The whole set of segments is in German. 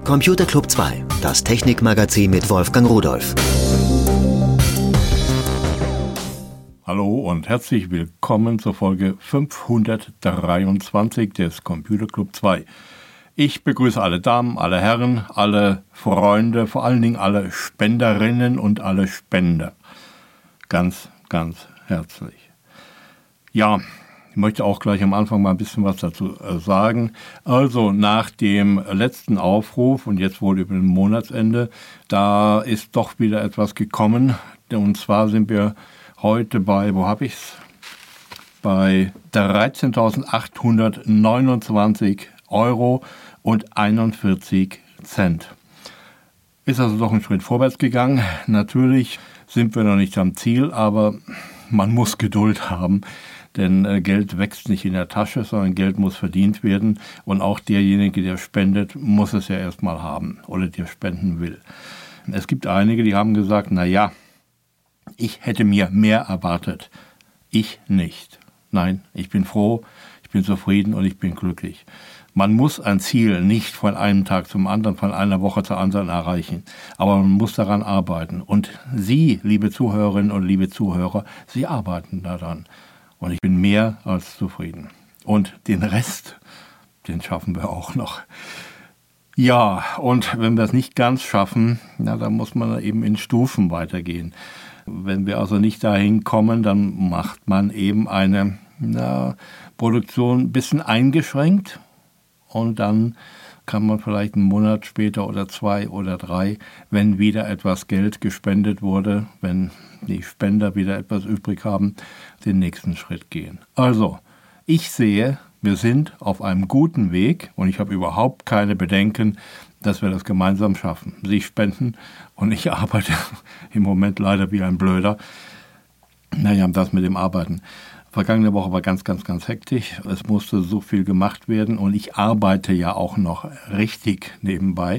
Computer Club 2, das Technikmagazin mit Wolfgang Rudolph. Hallo und herzlich willkommen zur Folge 523 des Computer Club 2. Ich begrüße alle Damen, alle Herren, alle Freunde, vor allen Dingen alle Spenderinnen und alle Spender. Ganz, ganz herzlich. Ja, ich möchte auch gleich am Anfang mal ein bisschen was dazu sagen. Also nach dem letzten Aufruf und jetzt wohl über dem Monatsende, da ist doch wieder etwas gekommen. Und zwar sind wir heute bei, bei 13.829 Euro und 41 Cent. Ist also doch ein Schritt vorwärts gegangen. Natürlich sind wir noch nicht am Ziel, aber man muss Geduld haben. Denn Geld wächst nicht in der Tasche, sondern Geld muss verdient werden. Und auch derjenige, der spendet, muss es ja erstmal haben oder der spenden will. Es gibt einige, die haben gesagt, naja, ich hätte mir mehr erwartet. Ich nicht. Nein, ich bin froh, ich bin zufrieden und ich bin glücklich. Man muss ein Ziel nicht von einem Tag zum anderen, von einer Woche zur anderen erreichen. Aber man muss daran arbeiten. Und Sie, liebe Zuhörerinnen und liebe Zuhörer, Sie arbeiten daran. Und ich bin mehr als zufrieden. Und den Rest, den schaffen wir auch noch. Ja, und wenn wir es nicht ganz schaffen, dann muss man eben in Stufen weitergehen. Wenn wir also nicht dahin kommen, dann macht man eben eine Produktion ein bisschen eingeschränkt. Und dann kann man vielleicht einen Monat später oder 2 oder 3, wenn wieder etwas Geld gespendet wurde, wenn die Spender wieder etwas übrig haben, den nächsten Schritt gehen. Also, ich sehe, wir sind auf einem guten Weg und ich habe überhaupt keine Bedenken, dass wir das gemeinsam schaffen. Sie spenden und ich arbeite im Moment leider wie ein Blöder. Naja, das mit dem Arbeiten. Vergangene Woche war ganz, ganz, ganz hektisch. Es musste so viel gemacht werden und ich arbeite ja auch noch richtig nebenbei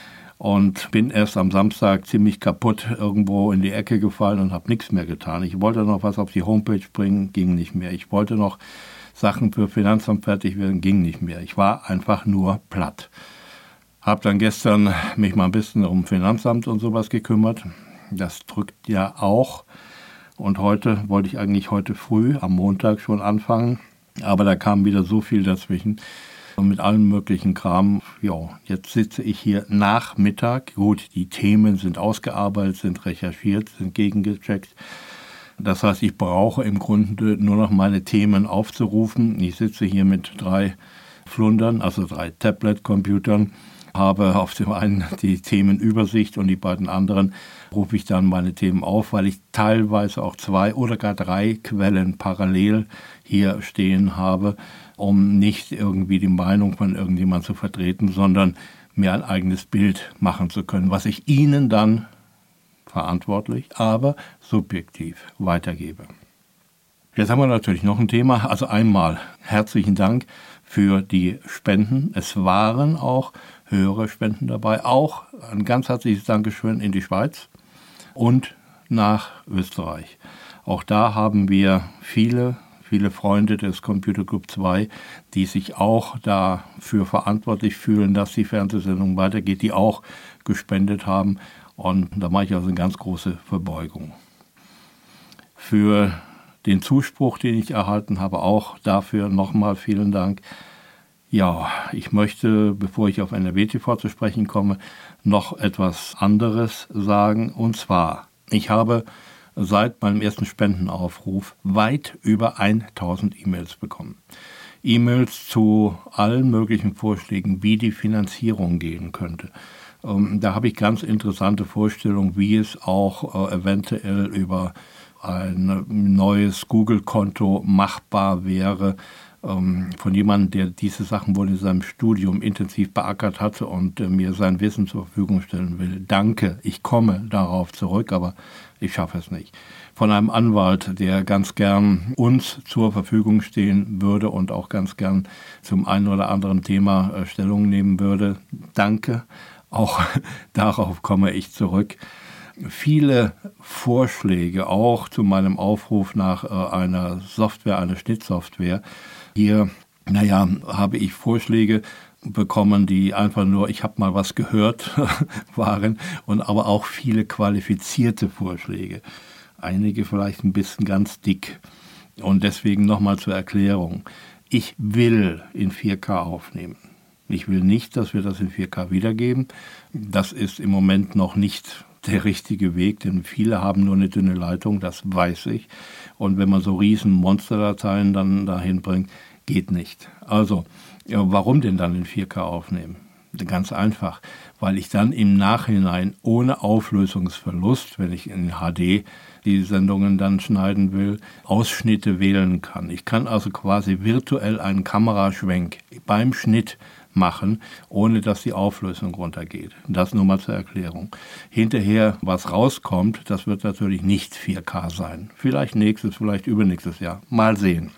und bin erst am Samstag ziemlich kaputt irgendwo in die Ecke gefallen und habe nichts mehr getan. Ich wollte noch was auf die Homepage bringen, ging nicht mehr. Ich wollte noch Sachen für Finanzamt fertig werden, ging nicht mehr. Ich war einfach nur platt. Habe dann gestern mich mal ein bisschen um Finanzamt und sowas gekümmert. Das drückt ja auch. Und heute wollte ich eigentlich heute früh, am Montag schon anfangen. Aber da kam wieder so viel dazwischen. Und mit allem möglichen Kram. Ja, jetzt sitze ich hier Nachmittag. Gut, die Themen sind ausgearbeitet, sind recherchiert, sind gegengecheckt. Das heißt, ich brauche im Grunde nur noch meine Themen aufzurufen. Ich sitze hier mit 3 Flundern, also 3 Tablet-Computern. Habe auf dem einen die Themenübersicht und die beiden anderen rufe ich dann meine Themen auf, weil ich teilweise auch 2 oder gar 3 Quellen parallel hier stehen habe, um nicht irgendwie die Meinung von irgendjemandem zu vertreten, sondern mir ein eigenes Bild machen zu können, was ich Ihnen dann verantwortlich, aber subjektiv weitergebe. Jetzt haben wir natürlich noch ein Thema. Also einmal herzlichen Dank für die Spenden. Es waren auch höhere Spenden dabei. Auch ein ganz herzliches Dankeschön in die Schweiz und nach Österreich. Auch da haben wir viele Freunde des Computer Club 2, die sich auch dafür verantwortlich fühlen, dass die Fernsehsendung weitergeht, die auch gespendet haben. Und da mache ich also eine ganz große Verbeugung. Für den Zuspruch, den ich erhalten habe, auch dafür nochmal vielen Dank. Ja, ich möchte, bevor ich auf NRW TV zu sprechen komme, noch etwas anderes sagen. Und zwar, ich habe seit meinem ersten Spendenaufruf weit über 1000 E-Mails bekommen. E-Mails zu allen möglichen Vorschlägen, wie die Finanzierung gehen könnte. Da habe ich ganz interessante Vorstellungen, wie es auch eventuell über ein neues Google-Konto machbar wäre, von jemandem, der diese Sachen wohl in seinem Studium intensiv beackert hatte und mir sein Wissen zur Verfügung stellen will. Danke, ich komme darauf zurück, aber ich schaffe es nicht. Von einem Anwalt, der ganz gern uns zur Verfügung stehen würde und auch ganz gern zum einen oder anderen Thema Stellung nehmen würde. Danke, auch darauf komme ich zurück. Viele Vorschläge auch zu meinem Aufruf nach einer Software, einer Schnittsoftware. Hier, habe ich Vorschläge bekommen, die einfach nur, ich habe mal was gehört, waren, und aber auch viele qualifizierte Vorschläge. Einige vielleicht ein bisschen ganz dick. Und deswegen nochmal zur Erklärung. Ich will in 4K aufnehmen. Ich will nicht, dass wir das in 4K wiedergeben. Das ist im Moment noch nicht der richtige Weg, denn viele haben nur eine dünne Leitung, das weiß ich. Und wenn man so riesen Monsterdateien dann dahin bringt, geht nicht. Also, ja, warum denn dann in 4K aufnehmen? Ganz einfach, weil ich dann im Nachhinein ohne Auflösungsverlust, wenn ich in HD die Sendungen dann schneiden will, Ausschnitte wählen kann. Ich kann also quasi virtuell einen Kameraschwenk beim Schnitt machen, ohne dass die Auflösung runtergeht. Das nur mal zur Erklärung. Hinterher, was rauskommt, das wird natürlich nicht 4K sein. Vielleicht nächstes, vielleicht übernächstes Jahr. Mal sehen.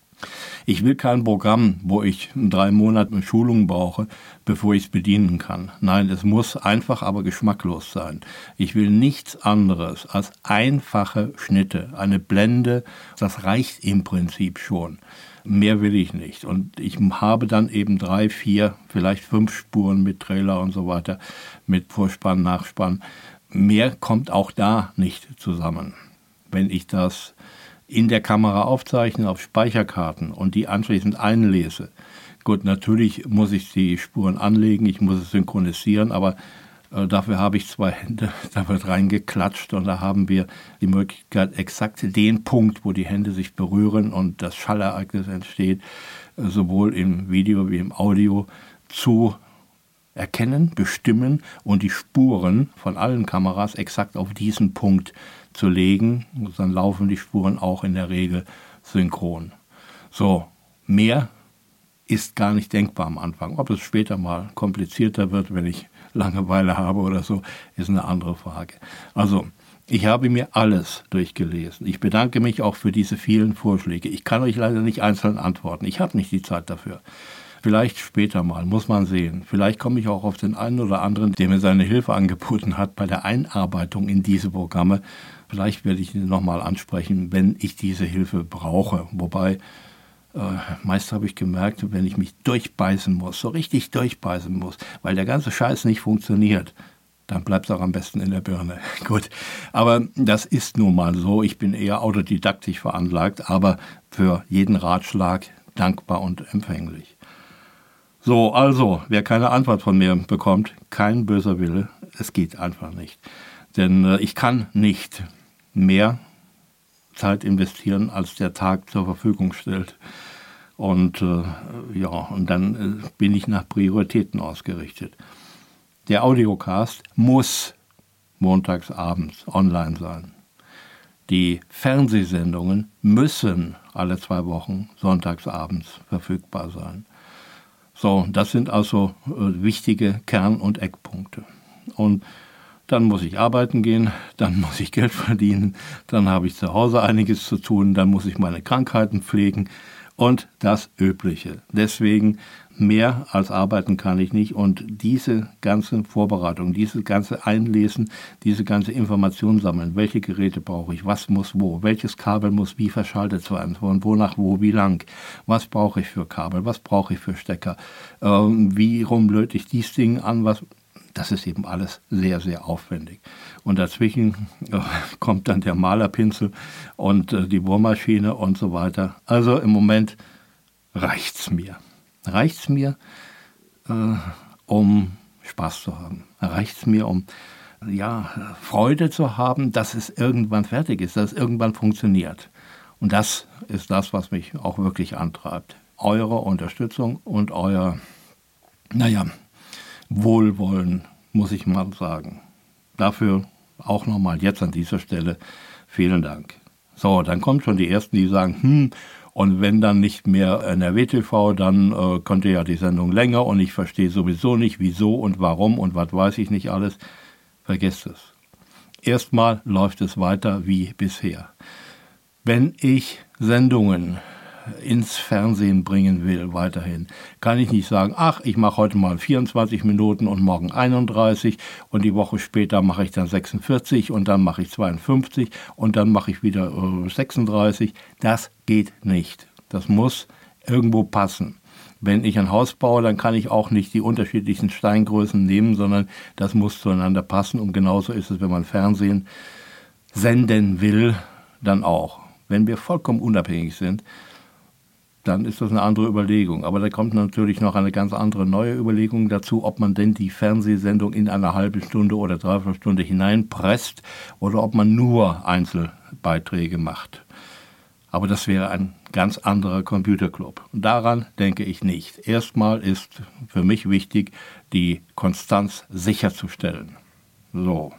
Ich will kein Programm, wo ich 3 Monate Schulung brauche, bevor ich es bedienen kann. Nein, es muss einfach, aber geschmacklos sein. Ich will nichts anderes als einfache Schnitte, eine Blende. Das reicht im Prinzip schon. Mehr will ich nicht. Und ich habe dann eben 3, 4, vielleicht 5 Spuren mit Trailer und so weiter, mit Vorspann, Nachspann. Mehr kommt auch da nicht zusammen. Wenn ich das in der Kamera aufzeichne auf Speicherkarten und die anschließend einlese. Gut, natürlich muss ich die Spuren anlegen, ich muss es synchronisieren, aber dafür habe ich 2 Hände, da wird reingeklatscht und da haben wir die Möglichkeit, exakt den Punkt, wo die Hände sich berühren und das Schallereignis entsteht, sowohl im Video wie im Audio zu erkennen, bestimmen und die Spuren von allen Kameras exakt auf diesen Punkt zu legen. Dann laufen die Spuren auch in der Regel synchron. So, mehr ist gar nicht denkbar am Anfang. Ob es später mal komplizierter wird, wenn ich Langeweile habe oder so, ist eine andere Frage. Also, ich habe mir alles durchgelesen. Ich bedanke mich auch für diese vielen Vorschläge. Ich kann euch leider nicht einzeln antworten. Ich habe nicht die Zeit dafür. Vielleicht später mal, muss man sehen. Vielleicht komme ich auch auf den einen oder anderen, der mir seine Hilfe angeboten hat bei der Einarbeitung in diese Programme. Vielleicht werde ich ihn nochmal ansprechen, wenn ich diese Hilfe brauche. Wobei, meist habe ich gemerkt, wenn ich mich durchbeißen muss, so richtig durchbeißen muss, weil der ganze Scheiß nicht funktioniert, dann bleibt es auch am besten in der Birne. Gut, aber das ist nun mal so. Ich bin eher autodidaktisch veranlagt, aber für jeden Ratschlag dankbar und empfänglich. So, also, wer keine Antwort von mir bekommt, kein böser Wille, es geht einfach nicht. Denn ich kann nicht mehr Zeit investieren, als der Tag zur Verfügung stellt. Und und dann bin ich nach Prioritäten ausgerichtet. Der Audiocast muss montags abends online sein. Die Fernsehsendungen müssen alle 2 Wochen sonntags abends verfügbar sein. So, das sind also wichtige Kern- und Eckpunkte. Und dann muss ich arbeiten gehen, dann muss ich Geld verdienen, dann habe ich zu Hause einiges zu tun, dann muss ich meine Krankheiten pflegen und das Übliche. Deswegen mehr als arbeiten kann ich nicht und diese ganze Vorbereitung, diese ganze Einlesen, diese ganze Information sammeln, welche Geräte brauche ich, was muss wo, welches Kabel muss wie verschaltet werden, von wo nach wo, wie lang, was brauche ich für Kabel, was brauche ich für Stecker, wie rum löte ich dieses Ding an, das ist eben alles sehr, sehr aufwendig. Und dazwischen kommt dann der Malerpinsel und die Bohrmaschine und so weiter. Also im Moment reicht's mir. Reicht's mir, um Spaß zu haben. Reicht's mir, um Freude zu haben, dass es irgendwann fertig ist, dass es irgendwann funktioniert. Und das ist das, was mich auch wirklich antreibt. Eure Unterstützung und euer, Wohlwollen, muss ich mal sagen. Dafür auch nochmal jetzt an dieser Stelle vielen Dank. So, dann kommen schon die Ersten, die sagen, und wenn dann nicht mehr NRW-TV, dann könnte ja die Sendung länger und ich verstehe sowieso nicht, wieso und warum und was weiß ich nicht alles. Vergesst es. Erstmal läuft es weiter wie bisher. Wenn ich Sendungen ins Fernsehen bringen will, weiterhin, kann ich nicht sagen, ich mache heute mal 24 Minuten und morgen 31 und die Woche später mache ich dann 46 und dann mache ich 52 und dann mache ich wieder 36. Das geht nicht. Das muss irgendwo passen. Wenn ich ein Haus baue, dann kann ich auch nicht die unterschiedlichen Steingrößen nehmen, sondern das muss zueinander passen. Und genauso ist es, wenn man Fernsehen senden will, dann auch. Wenn wir vollkommen unabhängig sind, dann ist das eine andere Überlegung. Aber da kommt natürlich noch eine ganz andere neue Überlegung dazu, ob man denn die Fernsehsendung in eine halbe Stunde oder dreiviertel Stunde hineinpresst oder ob man nur Einzelbeiträge macht. Aber das wäre ein ganz anderer Computerclub. Und daran denke ich nicht. Erstmal ist für mich wichtig, die Konstanz sicherzustellen. So.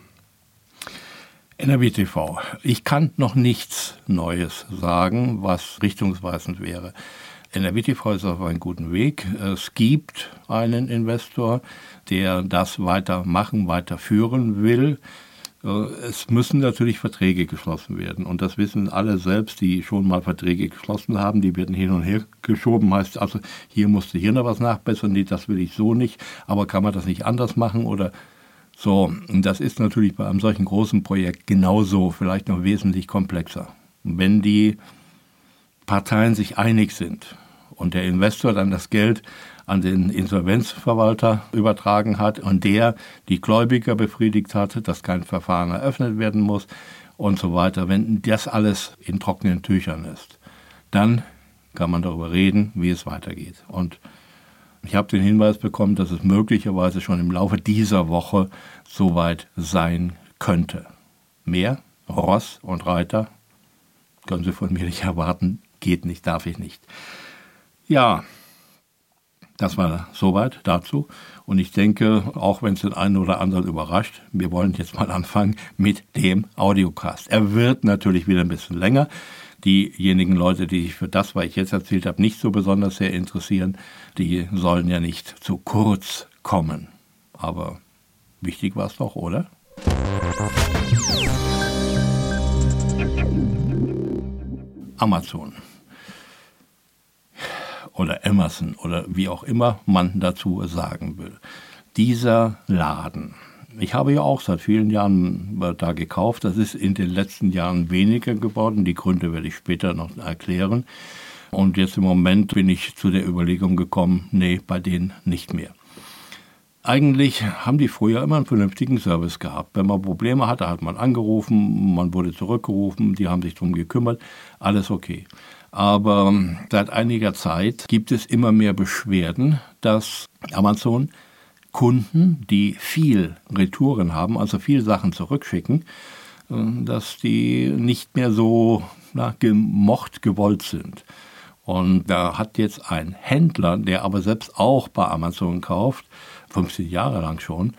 NRW TV. Ich kann noch nichts Neues sagen, was richtungsweisend wäre. NRW TV ist auf einem guten Weg. Es gibt einen Investor, der das weitermachen, weiterführen will. Es müssen natürlich Verträge geschlossen werden. Und das wissen alle selbst, die schon mal Verträge geschlossen haben. Die werden hin und her geschoben. Heißt also, hier musste hier noch was nachbessern. Nee, das will ich so nicht. Aber kann man das nicht anders machen oder so? Und das ist natürlich bei einem solchen großen Projekt genauso, vielleicht noch wesentlich komplexer. Wenn die Parteien sich einig sind und der Investor dann das Geld an den Insolvenzverwalter übertragen hat und der die Gläubiger befriedigt hat, dass kein Verfahren eröffnet werden muss und so weiter. Wenn das alles in trockenen Tüchern ist, dann kann man darüber reden, wie es weitergeht. Und ich habe den Hinweis bekommen, dass es möglicherweise schon im Laufe dieser Woche soweit sein könnte. Mehr Ross und Reiter können Sie von mir nicht erwarten, geht nicht, darf ich nicht. Ja, das war soweit dazu. Und ich denke, auch wenn es den einen oder anderen überrascht, wir wollen jetzt mal anfangen mit dem Audiocast. Er wird natürlich wieder ein bisschen länger. Diejenigen Leute, die sich für das, was ich jetzt erzählt habe, nicht so besonders sehr interessieren, die sollen ja nicht zu kurz kommen. Aber wichtig war es doch, oder? Amazon oder Amazon oder wie auch immer man dazu sagen will. Dieser Laden, ich habe ja auch seit vielen Jahren da gekauft, das ist in den letzten Jahren weniger geworden, die Gründe werde ich später noch erklären. Und jetzt im Moment bin ich zu der Überlegung gekommen, nee, bei denen nicht mehr. Eigentlich haben die früher immer einen vernünftigen Service gehabt. Wenn man Probleme hatte, hat man angerufen, man wurde zurückgerufen, die haben sich darum gekümmert, alles okay. Aber seit einiger Zeit gibt es immer mehr Beschwerden, dass Amazon Kunden, die viel Retouren haben, also viel Sachen zurückschicken, dass die nicht mehr so gemocht, gewollt sind. Und da hat jetzt ein Händler, der aber selbst auch bei Amazon kauft, 15 Jahre lang schon,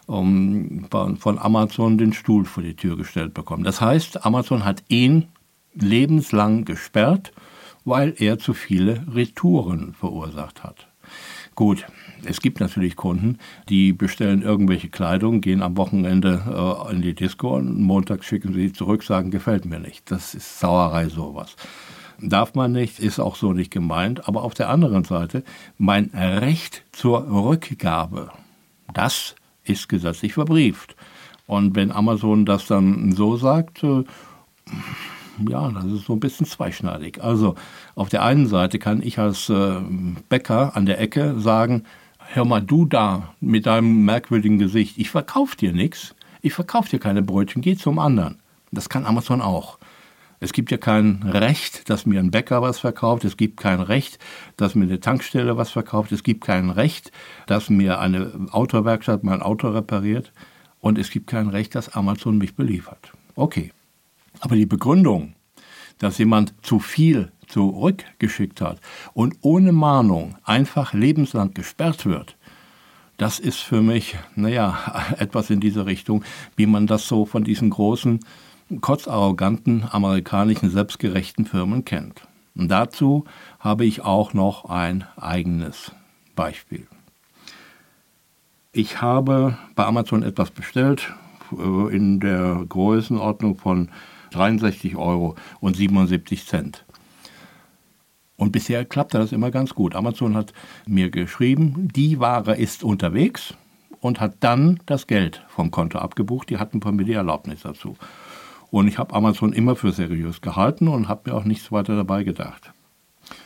von Amazon den Stuhl vor die Tür gestellt bekommen. Das heißt, Amazon hat ihn lebenslang gesperrt, weil er zu viele Retouren verursacht hat. Gut, es gibt natürlich Kunden, die bestellen irgendwelche Kleidung, gehen am Wochenende in die Disco und Montag schicken sie zurück, sagen, gefällt mir nicht. Das ist Sauerei, sowas. Darf man nicht, ist auch so nicht gemeint. Aber auf der anderen Seite, mein Recht zur Rückgabe, das ist gesetzlich verbrieft. Und wenn Amazon das dann so sagt, ja, das ist so ein bisschen zweischneidig. Also auf der einen Seite kann ich als Bäcker an der Ecke sagen, hör mal, du da mit deinem merkwürdigen Gesicht, ich verkaufe dir nichts, ich verkaufe dir keine Brötchen, geh zum anderen. Das kann Amazon auch. Es gibt ja kein Recht, dass mir ein Bäcker was verkauft, es gibt kein Recht, dass mir eine Tankstelle was verkauft, es gibt kein Recht, dass mir eine Autowerkstatt mein Auto repariert und es gibt kein Recht, dass Amazon mich beliefert. Okay. Aber die Begründung, dass jemand zu viel zurückgeschickt hat und ohne Mahnung einfach lebenslang gesperrt wird, das ist für mich, etwas in diese Richtung, wie man das so von diesen großen, kotzarroganten, amerikanischen, selbstgerechten Firmen kennt. Und dazu habe ich auch noch ein eigenes Beispiel. Ich habe bei Amazon etwas bestellt in der Größenordnung von 63,77 € Und bisher klappte das immer ganz gut. Amazon hat mir geschrieben, die Ware ist unterwegs und hat dann das Geld vom Konto abgebucht. Die hatten von mir die Erlaubnis dazu. Und ich habe Amazon immer für seriös gehalten und habe mir auch nichts weiter dabei gedacht.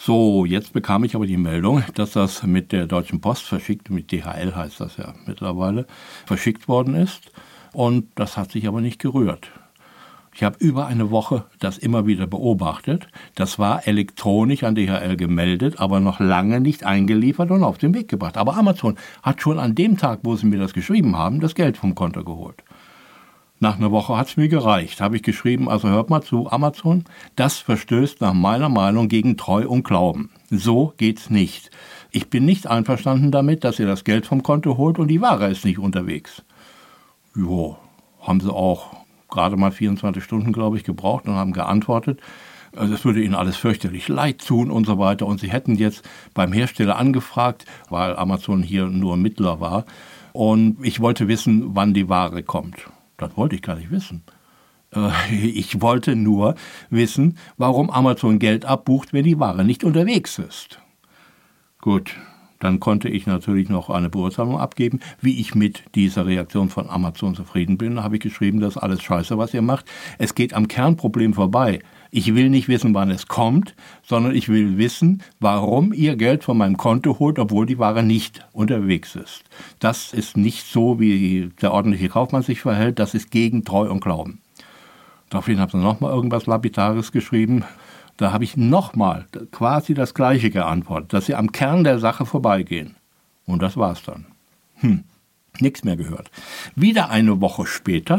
So, jetzt bekam ich aber die Meldung, dass das mit der Deutschen Post verschickt, mit DHL heißt das ja mittlerweile, verschickt worden ist. Und das hat sich aber nicht gerührt. Ich habe über eine Woche das immer wieder beobachtet. Das war elektronisch an DHL gemeldet, aber noch lange nicht eingeliefert und auf den Weg gebracht. Aber Amazon hat schon an dem Tag, wo sie mir das geschrieben haben, das Geld vom Konto geholt. Nach einer Woche hat es mir gereicht. Habe ich geschrieben, also hört mal zu, Amazon, das verstößt nach meiner Meinung gegen Treu und Glauben. So geht's nicht. Ich bin nicht einverstanden damit, dass ihr das Geld vom Konto holt und die Ware ist nicht unterwegs. Jo, haben sie auch gerade mal 24 Stunden, glaube ich, gebraucht und haben geantwortet. Es würde ihnen alles fürchterlich leid tun und so weiter. Und sie hätten jetzt beim Hersteller angefragt, weil Amazon hier nur Mittler war. Und ich wollte wissen, wann die Ware kommt. Das wollte ich gar nicht wissen. Ich wollte nur wissen, warum Amazon Geld abbucht, wenn die Ware nicht unterwegs ist. Gut, dann konnte ich natürlich noch eine Beurteilung abgeben, wie ich mit dieser Reaktion von Amazon zufrieden bin. Da habe ich geschrieben, das ist alles scheiße, was ihr macht. Es geht am Kernproblem vorbei. Ich will nicht wissen, wann es kommt, sondern ich will wissen, warum ihr Geld von meinem Konto holt, obwohl die Ware nicht unterwegs ist. Das ist nicht so, wie der ordentliche Kaufmann sich verhält. Das ist gegen Treu und Glauben. Daraufhin habe ich nochmal irgendwas Lapidares geschrieben. Da habe ich nochmal quasi das Gleiche geantwortet, dass sie am Kern der Sache vorbeigehen. Und das war's dann. Nichts mehr gehört. Wieder eine Woche später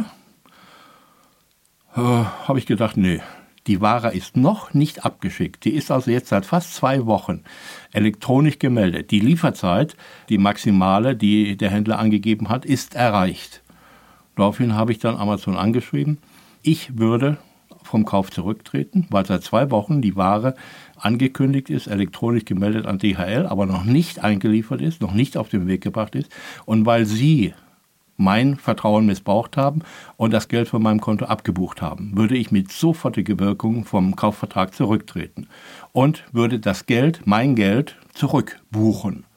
habe ich gedacht, nee, die Ware ist noch nicht abgeschickt. Die ist also jetzt seit fast 2 Wochen elektronisch gemeldet. Die Lieferzeit, die maximale, die der Händler angegeben hat, ist erreicht. Daraufhin habe ich dann Amazon angeschrieben. Ich würde vom Kauf zurücktreten, weil seit 2 Wochen die Ware angekündigt ist, elektronisch gemeldet an DHL, aber noch nicht eingeliefert ist, noch nicht auf den Weg gebracht ist. Und weil Sie mein Vertrauen missbraucht haben und das Geld von meinem Konto abgebucht haben, würde ich mit sofortiger Wirkung vom Kaufvertrag zurücktreten und würde das Geld, mein Geld, zurückbuchen.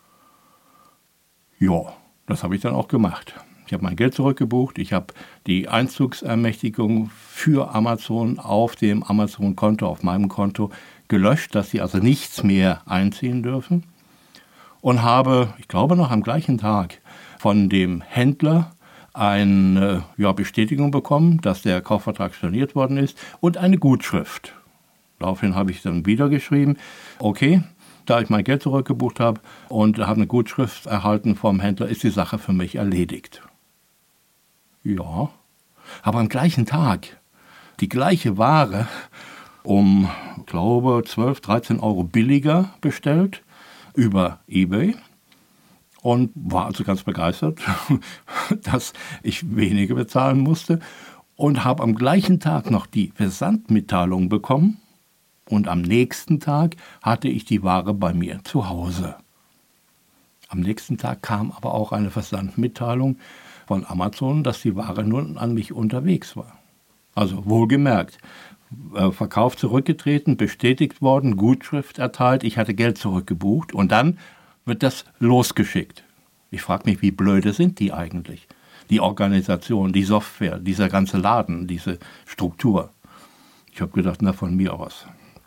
Ja, das habe ich dann auch gemacht. Ich habe mein Geld zurückgebucht, ich habe die Einzugsermächtigung für Amazon auf dem Amazon-Konto, auf meinem Konto gelöscht, dass sie also nichts mehr einziehen dürfen und habe, ich glaube noch am gleichen Tag, von dem Händler eine Bestätigung bekommen, dass der Kaufvertrag storniert worden ist und eine Gutschrift. Daraufhin habe ich dann wieder geschrieben, okay, da ich mein Geld zurückgebucht habe und habe eine Gutschrift erhalten vom Händler, ist die Sache für mich erledigt. Ja, aber am gleichen Tag die gleiche Ware um, glaube 12, 13 Euro billiger bestellt über eBay und war also ganz begeistert, dass ich weniger bezahlen musste und habe am gleichen Tag noch die Versandmitteilung bekommen und am nächsten Tag hatte ich die Ware bei mir zu Hause. Am nächsten Tag kam aber auch eine Versandmitteilung von Amazon, dass die Ware nur an mich unterwegs war. Also wohlgemerkt, Verkauf zurückgetreten, bestätigt worden, Gutschrift erteilt, ich hatte Geld zurückgebucht und dann wird das losgeschickt. Ich frage mich, wie blöde sind die eigentlich? Die Organisation, die Software, dieser ganze Laden, diese Struktur. Ich habe gedacht, na von mir aus.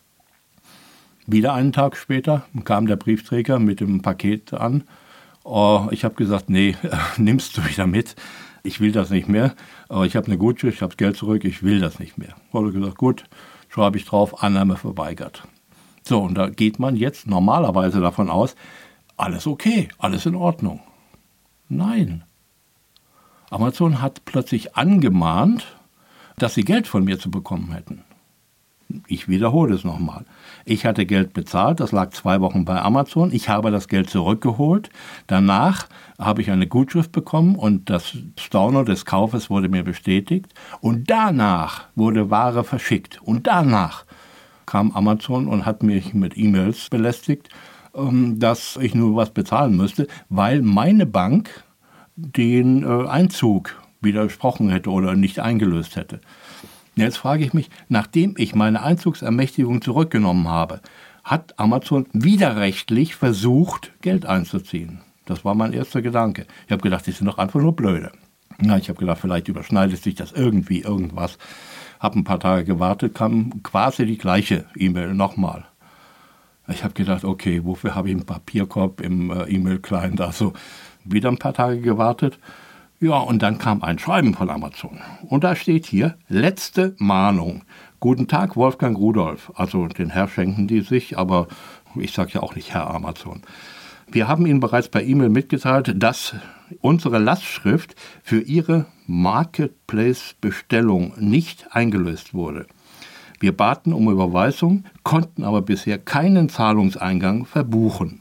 Wieder einen Tag später kam der Briefträger mit dem Paket an. Ich habe gesagt, nee, nimmst du wieder mit. Ich will das nicht mehr. Ich habe eine Gutschrift, ich habe das Geld zurück, ich will das nicht mehr. Ich habe gesagt, gut, schreibe ich drauf, Annahme verweigert. So, und da geht man jetzt normalerweise davon aus, alles okay, alles in Ordnung. Nein. Amazon hat plötzlich angemahnt, dass sie Geld von mir zu bekommen hätten. Ich wiederhole es nochmal. Ich hatte Geld bezahlt, das lag 2 Wochen bei Amazon. Ich habe das Geld zurückgeholt. Danach habe ich eine Gutschrift bekommen und das Storno des Kaufes wurde mir bestätigt. Und danach wurde Ware verschickt. Und danach kam Amazon und hat mich mit E-Mails belästigt, dass ich nur was bezahlen müsste, weil meine Bank den Einzug widersprochen hätte oder nicht eingelöst hätte. Jetzt frage ich mich, nachdem ich meine Einzugsermächtigung zurückgenommen habe, hat Amazon widerrechtlich versucht, Geld einzuziehen. Das war mein erster Gedanke. Ich habe gedacht, die sind doch einfach nur blöde. Na, ich habe gedacht, vielleicht überschneidet sich das irgendwie, irgendwas. Habe ein paar Tage gewartet, kam quasi die gleiche E-Mail nochmal. Ich habe gedacht, okay, wofür habe ich einen Papierkorb im E-Mail-Client? Also wieder ein paar Tage gewartet. Ja, und dann kam ein Schreiben von Amazon. Und da steht hier, letzte Mahnung. Guten Tag, Wolfgang Rudolf. Also den Herr schenken die sich, aber ich sage ja auch nicht Herr Amazon. Wir haben Ihnen bereits per E-Mail mitgeteilt, dass unsere Lastschrift für Ihre Marketplace-Bestellung nicht eingelöst wurde. Wir baten um Überweisung, konnten aber bisher keinen Zahlungseingang verbuchen.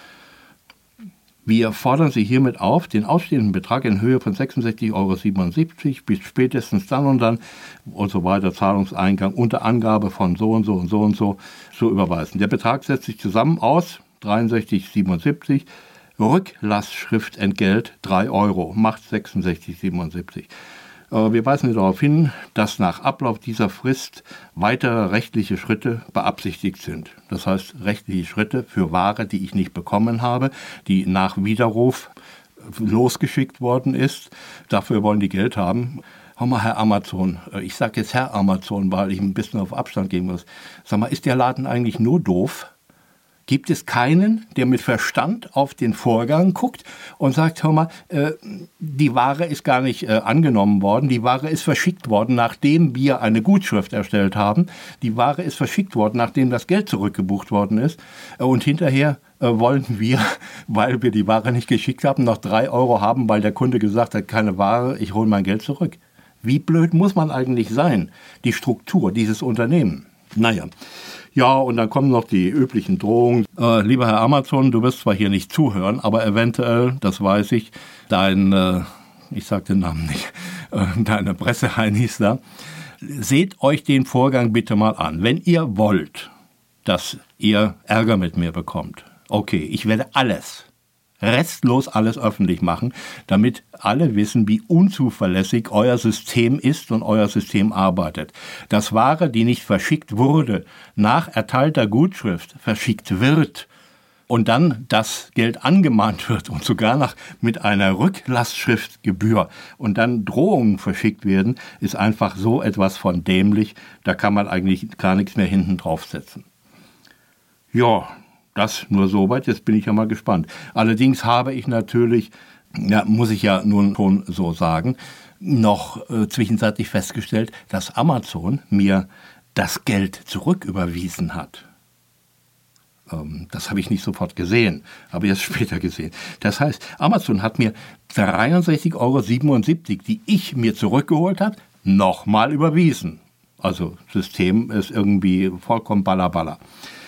Wir fordern Sie hiermit auf, den ausstehenden Betrag in Höhe von 66,77 € bis spätestens dann und so weiter Zahlungseingang unter Angabe von so und so und so und so zu überweisen. Der Betrag setzt sich zusammen aus 63,77 €, Rücklastschriftentgelt 3 €, macht 66,77 €. Wir weisen darauf hin, dass nach Ablauf dieser Frist weitere rechtliche Schritte beabsichtigt sind. Das heißt, rechtliche Schritte für Ware, die ich nicht bekommen habe, die nach Widerruf losgeschickt worden ist. Dafür wollen die Geld haben. Hör mal, Herr Amazon, ich sage jetzt Herr Amazon, weil ich ein bisschen auf Abstand gehen muss. Sag mal, ist der Laden eigentlich nur doof? Gibt es keinen, der mit Verstand auf den Vorgang guckt und sagt, hör mal, die Ware ist gar nicht angenommen worden, die Ware ist verschickt worden, nachdem wir eine Gutschrift erstellt haben, die Ware ist verschickt worden, nachdem das Geld zurückgebucht worden ist und hinterher wollen wir, weil wir die Ware nicht geschickt haben, noch 3 € haben, weil der Kunde gesagt hat, keine Ware, ich hole mein Geld zurück. Wie blöd muss man eigentlich sein, die Struktur dieses Unternehmens? Naja. Ja, und dann kommen noch die üblichen Drohungen. Lieber Herr Amazon, du wirst zwar hier nicht zuhören, aber eventuell, das weiß ich, ich sage den Namen nicht, deine Presseheinis da, seht euch den Vorgang bitte mal an. Wenn ihr wollt, dass ihr Ärger mit mir bekommt, okay, ich werde restlos alles öffentlich machen, damit alle wissen, wie unzuverlässig euer System ist und euer System arbeitet. Dass Ware, die nicht verschickt wurde, nach erteilter Gutschrift verschickt wird und dann das Geld angemahnt wird und sogar mit einer Rücklastschriftgebühr und dann Drohungen verschickt werden, ist einfach so etwas von dämlich, da kann man eigentlich gar nichts mehr hinten draufsetzen. Ja, das nur soweit, jetzt bin ich ja mal gespannt. Allerdings habe ich natürlich, muss ich ja nun schon so sagen, noch zwischenzeitlich festgestellt, dass Amazon mir das Geld zurücküberwiesen hat. Das habe ich nicht sofort gesehen, habe erst später gesehen. Das heißt, Amazon hat mir 63,77 €, die ich mir zurückgeholt habe, nochmal überwiesen. Also System ist irgendwie vollkommen ballerballer.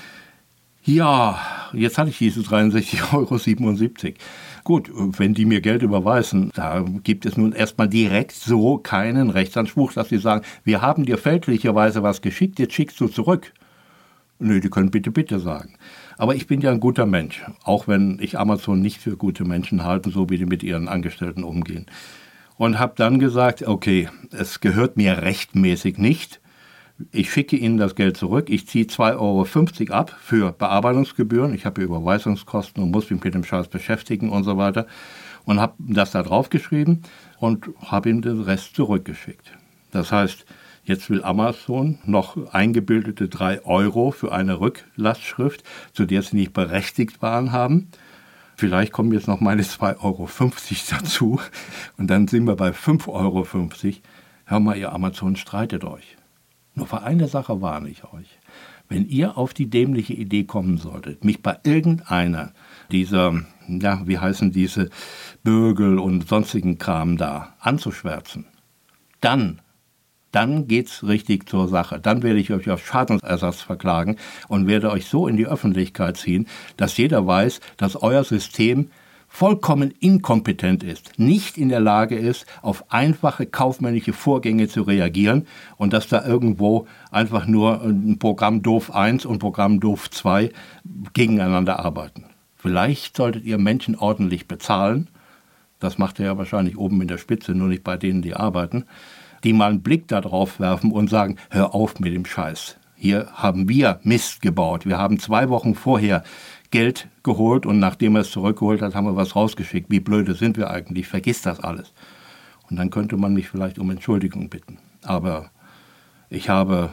Ja, jetzt hatte ich diese 63,77 €. Gut, wenn die mir Geld überweisen, da gibt es nun erstmal direkt so keinen Rechtsanspruch, dass sie sagen, wir haben dir fälschlicherweise was geschickt, jetzt schickst du zurück. Nö, die können bitte sagen. Aber ich bin ja ein guter Mensch, auch wenn ich Amazon nicht für gute Menschen halte, so wie die mit ihren Angestellten umgehen. Und habe dann gesagt, okay, es gehört mir rechtmäßig nicht. Ich schicke Ihnen das Geld zurück, ich ziehe 2,50 € ab für Bearbeitungsgebühren, ich habe Überweisungskosten und muss mich mit dem Scheiß beschäftigen und so weiter und habe das da drauf geschrieben und habe ihm den Rest zurückgeschickt. Das heißt, jetzt will Amazon noch eingebildete 3 € für eine Rücklastschrift, zu der sie nicht berechtigt waren, haben. Vielleicht kommen jetzt noch meine 2,50 € dazu und dann sind wir bei 5,50 €. Hör mal, ihr Amazon, streitet euch. Nur für eine Sache warne ich euch. Wenn ihr auf die dämliche Idee kommen solltet, mich bei irgendeiner dieser, wie heißen diese Bürgel und sonstigen Kram da anzuschwärzen, dann geht's richtig zur Sache. Dann werde ich euch auf Schadensersatz verklagen und werde euch so in die Öffentlichkeit ziehen, dass jeder weiß, dass euer System vollkommen inkompetent ist, nicht in der Lage ist, auf einfache kaufmännische Vorgänge zu reagieren und dass da irgendwo einfach nur ein Programm Doof 1 und Programm Doof 2 gegeneinander arbeiten. Vielleicht solltet ihr Menschen ordentlich bezahlen, das macht ihr ja wahrscheinlich oben in der Spitze, nur nicht bei denen, die arbeiten, die mal einen Blick da drauf werfen und sagen, hör auf mit dem Scheiß. Hier haben wir Mist gebaut. Wir haben 2 Wochen vorher Geld geholt und nachdem er es zurückgeholt hat, haben wir was rausgeschickt. Wie blöde sind wir eigentlich? Vergiss das alles. Und dann könnte man mich vielleicht um Entschuldigung bitten. Aber ich habe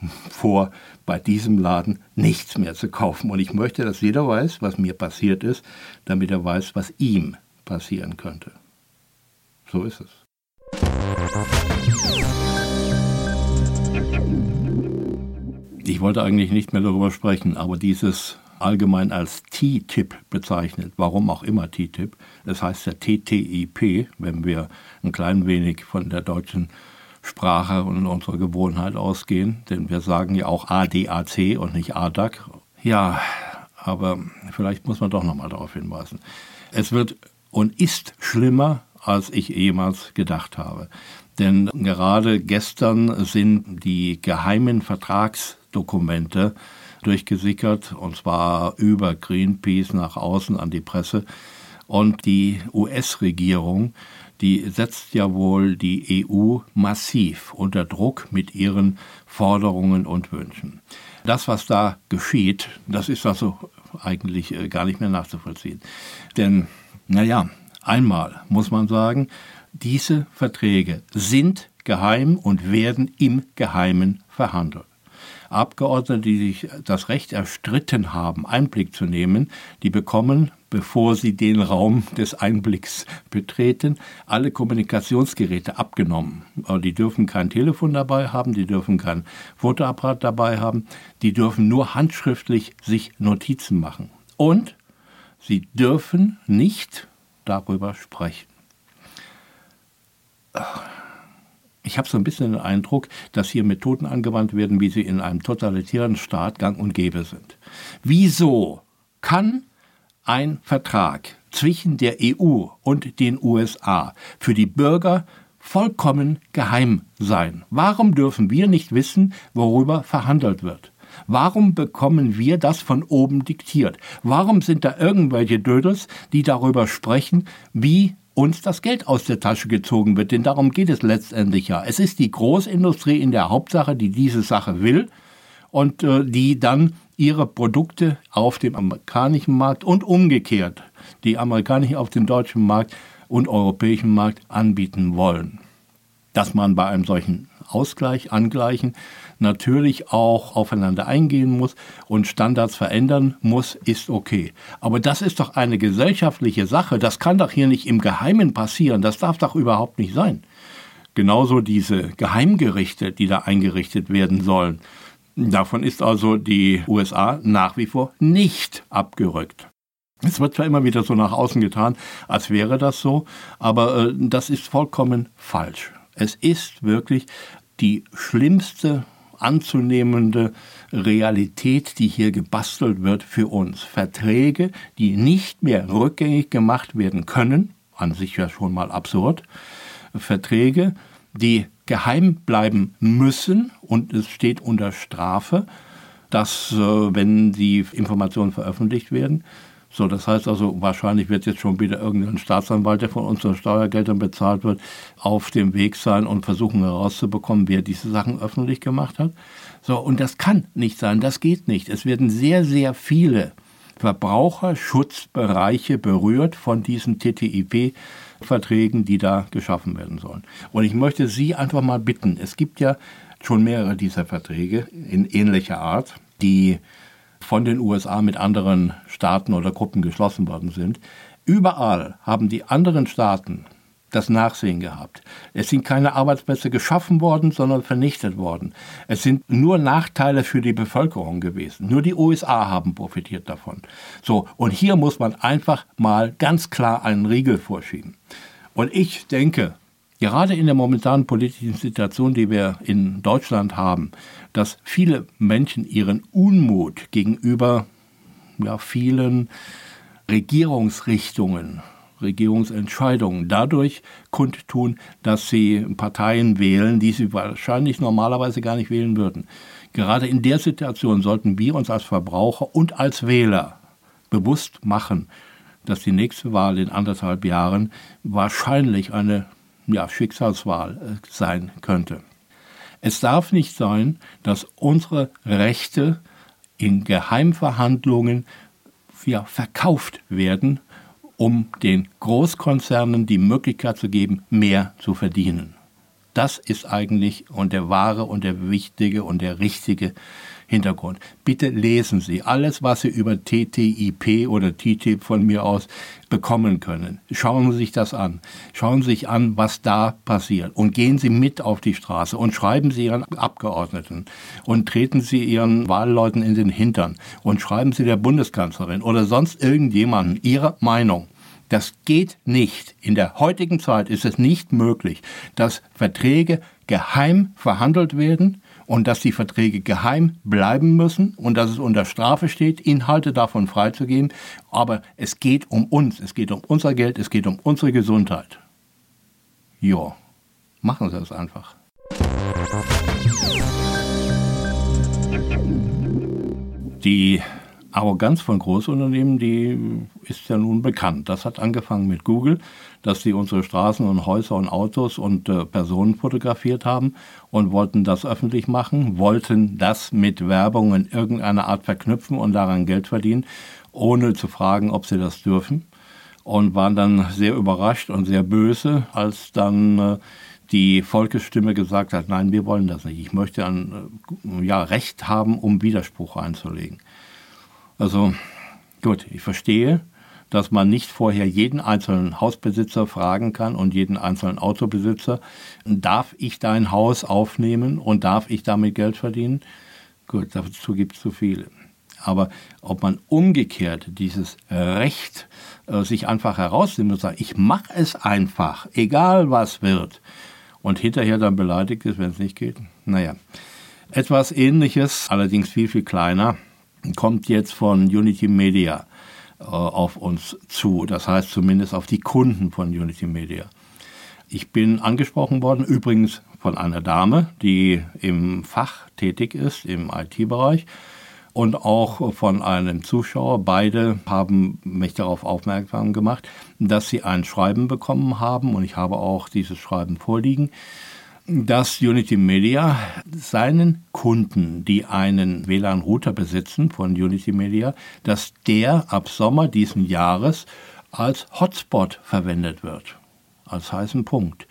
vor, bei diesem Laden nichts mehr zu kaufen. Und ich möchte, dass jeder weiß, was mir passiert ist, damit er weiß, was ihm passieren könnte. So ist es. Ich wollte eigentlich nicht mehr darüber sprechen, aber dieses allgemein als TTIP bezeichnet, warum auch immer TTIP, das heißt ja TTIP, wenn wir ein klein wenig von der deutschen Sprache und unserer Gewohnheit ausgehen, denn wir sagen ja auch ADAC und nicht ADAC. Ja, aber vielleicht muss man doch nochmal darauf hinweisen. Es wird und ist schlimmer, als ich jemals gedacht habe. Denn gerade gestern sind die geheimen Vertragsdokumente durchgesickert, und zwar über Greenpeace nach außen an die Presse. Und die US-Regierung, die setzt ja wohl die EU massiv unter Druck mit ihren Forderungen und Wünschen. Das, was da geschieht, das ist also eigentlich gar nicht mehr nachzuvollziehen. Denn, einmal muss man sagen, diese Verträge sind geheim und werden im Geheimen verhandelt. Abgeordnete, die sich das Recht erstritten haben, Einblick zu nehmen, die bekommen, bevor sie den Raum des Einblicks betreten, alle Kommunikationsgeräte abgenommen. Die dürfen kein Telefon dabei haben, die dürfen kein Fotoapparat dabei haben, die dürfen nur handschriftlich sich Notizen machen. Und sie dürfen nicht darüber sprechen. Ich habe so ein bisschen den Eindruck, dass hier Methoden angewandt werden, wie sie in einem totalitären Staat gang und gäbe sind. Wieso kann ein Vertrag zwischen der EU und den USA für die Bürger vollkommen geheim sein? Warum dürfen wir nicht wissen, worüber verhandelt wird? Warum bekommen wir das von oben diktiert? Warum sind da irgendwelche Dödels, die darüber sprechen, wie uns das Geld aus der Tasche gezogen wird? Denn darum geht es letztendlich ja. Es ist die Großindustrie in der Hauptsache, die diese Sache will und die dann ihre Produkte auf dem amerikanischen Markt und umgekehrt die amerikanischen auf dem deutschen Markt und europäischen Markt anbieten wollen. Dass man bei einem solchen Angleichen natürlich auch aufeinander eingehen muss und Standards verändern muss, ist okay. Aber das ist doch eine gesellschaftliche Sache. Das kann doch hier nicht im Geheimen passieren. Das darf doch überhaupt nicht sein. Genauso diese Geheimgerichte, die da eingerichtet werden sollen. Davon ist also die USA nach wie vor nicht abgerückt. Es wird zwar immer wieder so nach außen getan, als wäre das so, aber das ist vollkommen falsch. Es ist wirklich die schlimmste anzunehmende Realität, die hier gebastelt wird für uns. Verträge, die nicht mehr rückgängig gemacht werden können, an sich ja schon mal absurd. Verträge, die geheim bleiben müssen und es steht unter Strafe, dass, wenn die Informationen veröffentlicht werden, so, das heißt also, wahrscheinlich wird jetzt schon wieder irgendein Staatsanwalt, der von unseren Steuergeldern bezahlt wird, auf dem Weg sein und versuchen herauszubekommen, wer diese Sachen öffentlich gemacht hat. So, und das kann nicht sein, das geht nicht. Es werden sehr, sehr viele Verbraucherschutzbereiche berührt von diesen TTIP-Verträgen, die da geschaffen werden sollen. Und ich möchte Sie einfach mal bitten, es gibt ja schon mehrere dieser Verträge in ähnlicher Art, die von den USA mit anderen Staaten oder Gruppen geschlossen worden sind. Überall haben die anderen Staaten das Nachsehen gehabt. Es sind keine Arbeitsplätze geschaffen worden, sondern vernichtet worden. Es sind nur Nachteile für die Bevölkerung gewesen. Nur die USA haben profitiert davon. So, und hier muss man einfach mal ganz klar einen Riegel vorschieben. Und ich denke, gerade in der momentanen politischen Situation, die wir in Deutschland haben, dass viele Menschen ihren Unmut gegenüber vielen Regierungsrichtungen, Regierungsentscheidungen dadurch kundtun, dass sie Parteien wählen, die sie wahrscheinlich normalerweise gar nicht wählen würden. Gerade in der Situation sollten wir uns als Verbraucher und als Wähler bewusst machen, dass die nächste Wahl in 1,5 Jahren wahrscheinlich eine Schicksalswahl sein könnte. Es darf nicht sein, dass unsere Rechte in Geheimverhandlungen verkauft werden, um den Großkonzernen die Möglichkeit zu geben, mehr zu verdienen. Das ist eigentlich und der wahre und der wichtige und der richtige Hintergrund. Bitte lesen Sie alles, was Sie über TTIP oder TTIP von mir aus bekommen können. Schauen Sie sich das an. Schauen Sie sich an, was da passiert. Und gehen Sie mit auf die Straße und schreiben Sie Ihren Abgeordneten und treten Sie Ihren Wahlleuten in den Hintern und schreiben Sie der Bundeskanzlerin oder sonst irgendjemandem Ihre Meinung. Das geht nicht. In der heutigen Zeit ist es nicht möglich, dass Verträge geheim verhandelt werden und dass die Verträge geheim bleiben müssen und dass es unter Strafe steht, Inhalte davon freizugeben. Aber es geht um uns, es geht um unser Geld, es geht um unsere Gesundheit. Ja, machen Sie es einfach. Die Arroganz von Großunternehmen, die ist ja nun bekannt. Das hat angefangen mit Google, dass sie unsere Straßen und Häuser und Autos und Personen fotografiert haben und wollten das öffentlich machen, wollten das mit Werbung in irgendeiner Art verknüpfen und daran Geld verdienen, ohne zu fragen, ob sie das dürfen. Und waren dann sehr überrascht und sehr böse, als dann die Volkesstimme gesagt hat, nein, wir wollen das nicht. Ich möchte ein Recht haben, um Widerspruch einzulegen. Also gut, ich verstehe, dass man nicht vorher jeden einzelnen Hausbesitzer fragen kann und jeden einzelnen Autobesitzer, darf ich dein Haus aufnehmen und darf ich damit Geld verdienen? Gut, dazu gibt es zu viele. Aber ob man umgekehrt dieses Recht sich einfach herausnimmt und sagt, ich mache es einfach, egal was wird, und hinterher dann beleidigt ist, wenn es nicht geht, naja. Etwas Ähnliches, allerdings viel, viel kleiner, kommt jetzt von Unity Media auf uns zu. Das heißt zumindest auf die Kunden von Unity Media. Ich bin angesprochen worden, übrigens von einer Dame, die im Fach tätig ist, im IT-Bereich, und auch von einem Zuschauer. Beide haben mich darauf aufmerksam gemacht, dass sie ein Schreiben bekommen haben, und ich habe auch dieses Schreiben vorliegen, dass Unity Media seinen Kunden, die einen WLAN-Router besitzen von Unity Media, dass der ab Sommer diesen Jahres als Hotspot verwendet wird. Als heißen Punkt.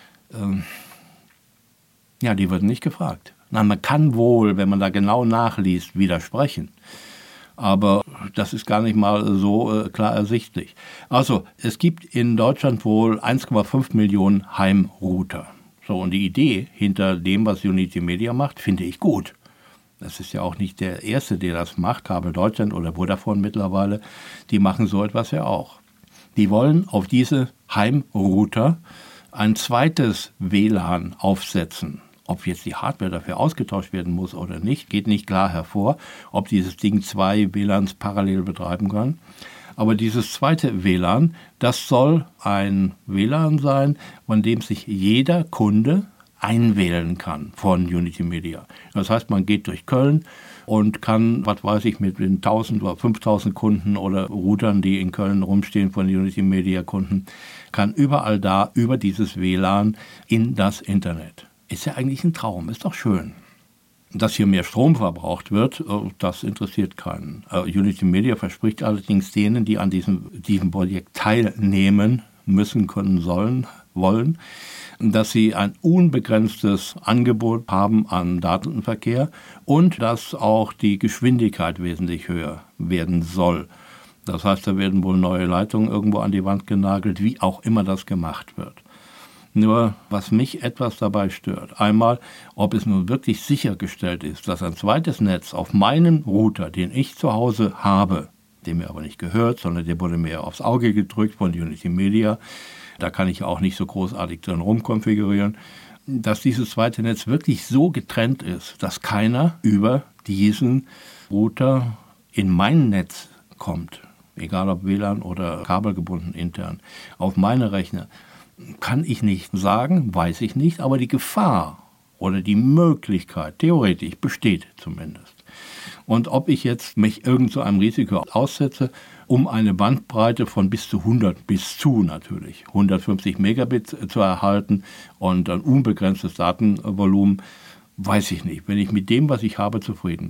Die wird nicht gefragt. Na, man kann wohl, wenn man da genau nachliest, widersprechen. Aber das ist gar nicht mal so klar ersichtlich. Also, es gibt in Deutschland wohl 1,5 Millionen Heimrouter. So, und die Idee hinter dem, was Unity Media macht, finde ich gut. Das ist ja auch nicht der Erste, der das macht. Kabel Deutschland oder Vodafone mittlerweile, die machen so etwas ja auch. Die wollen auf diese Heimrouter ein zweites WLAN aufsetzen. Ob jetzt die Hardware dafür ausgetauscht werden muss oder nicht, geht nicht klar hervor, ob dieses Ding 2 WLANs parallel betreiben kann. Aber dieses zweite WLAN, das soll ein WLAN sein, von dem sich jeder Kunde einwählen kann von Unity Media. Das heißt, man geht durch Köln und kann, mit den 1000 oder 5000 Kunden oder Routern, die in Köln rumstehen von Unity Media Kunden, kann überall da über dieses WLAN in das Internet. Ist ja eigentlich ein Traum, ist doch schön. Dass hier mehr Strom verbraucht wird, das interessiert keinen. Unity Media verspricht allerdings denen, die an diesem Projekt teilnehmen müssen, können, sollen, wollen, dass sie ein unbegrenztes Angebot haben an Datenverkehr und dass auch die Geschwindigkeit wesentlich höher werden soll. Das heißt, da werden wohl neue Leitungen irgendwo an die Wand genagelt, wie auch immer das gemacht wird. Nur, was mich etwas dabei stört, einmal, ob es nun wirklich sichergestellt ist, dass ein zweites Netz auf meinem Router, den ich zu Hause habe, der mir aber nicht gehört, sondern der wurde mir aufs Auge gedrückt von Unity Media, da kann ich auch nicht so großartig drin rumkonfigurieren, dass dieses zweite Netz wirklich so getrennt ist, dass keiner über diesen Router in mein Netz kommt, egal ob WLAN oder kabelgebunden intern, auf meine Rechner. Kann ich nicht sagen, weiß ich nicht, aber die Gefahr oder die Möglichkeit, theoretisch, besteht zumindest. Und ob ich jetzt mich irgend zu einem Risiko aussetze, um eine Bandbreite von bis zu 150 Megabit zu erhalten und ein unbegrenztes Datenvolumen, weiß ich nicht, wenn ich mit dem, was ich habe, zufrieden bin.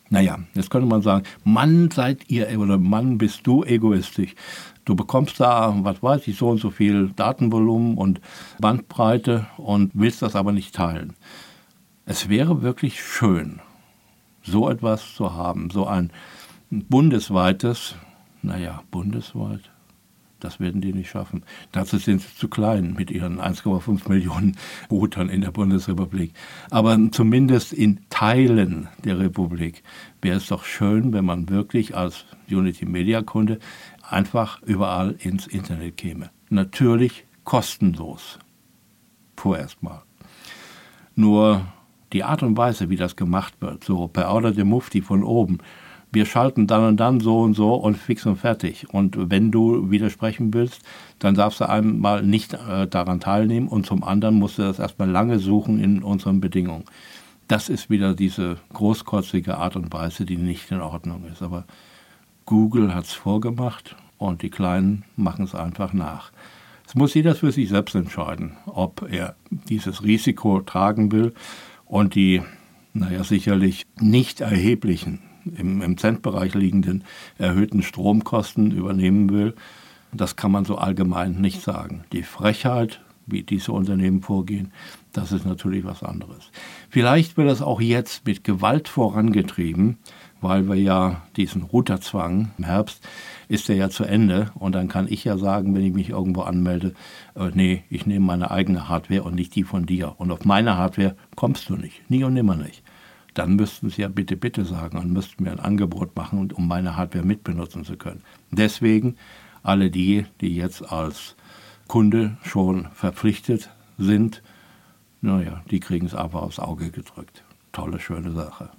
Naja, jetzt könnte man sagen, Mann, seid ihr oder Mann, bist du egoistisch. Du bekommst da, was weiß ich, so und so viel Datenvolumen und Bandbreite und willst das aber nicht teilen. Es wäre wirklich schön, so etwas zu haben, so ein bundesweites, bundesweit, das werden die nicht schaffen. Dazu sind sie zu klein mit ihren 1,5 Millionen Routern in der Bundesrepublik. Aber zumindest in Teilen der Republik wäre es doch schön, wenn man wirklich als Unity-Media-Kunde einfach überall ins Internet käme. Natürlich kostenlos. Vorerst mal. Nur die Art und Weise, wie das gemacht wird, so per Ordre de Mufti von oben, wir schalten dann und dann so und fix und fertig. Und wenn du widersprechen willst, dann darfst du einmal nicht daran teilnehmen und zum anderen musst du das erstmal lange suchen in unseren Bedingungen. Das ist wieder diese großkotzige Art und Weise, die nicht in Ordnung ist. Aber Google hat es vorgemacht und die Kleinen machen es einfach nach. Es muss jeder für sich selbst entscheiden, ob er dieses Risiko tragen will und die, sicherlich nicht erheblichen, im Centbereich liegenden erhöhten Stromkosten übernehmen will. Das kann man so allgemein nicht sagen. Die Frechheit, wie diese Unternehmen vorgehen, das ist natürlich was anderes. Vielleicht wird das auch jetzt mit Gewalt vorangetrieben, weil wir ja diesen Routerzwang im Herbst ist der ja zu Ende und dann kann ich ja sagen, wenn ich mich irgendwo anmelde, nee, ich nehme meine eigene Hardware und nicht die von dir. Und auf meine Hardware kommst du nicht, nie und nimmer nicht. Dann müssten sie ja bitte sagen und müssten mir ein Angebot machen, um meine Hardware mitbenutzen zu können. Deswegen alle die jetzt als Kunde schon verpflichtet sind, die kriegen es einfach aufs Auge gedrückt. Tolle, schöne Sache.